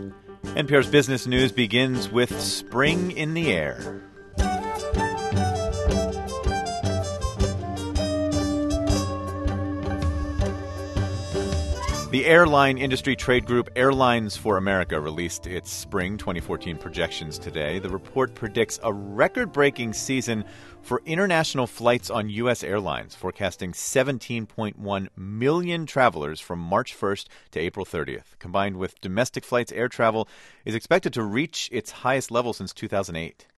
NPR's Business News begins with spring in the air. The airline industry trade group Airlines for America released its spring 2014 projections today. The report predicts a record-breaking season for international flights on U.S. airlines, forecasting 17.1 million travelers from March 1st to April 30th. Combined with domestic flights, air travel is expected to reach its highest level since 2008.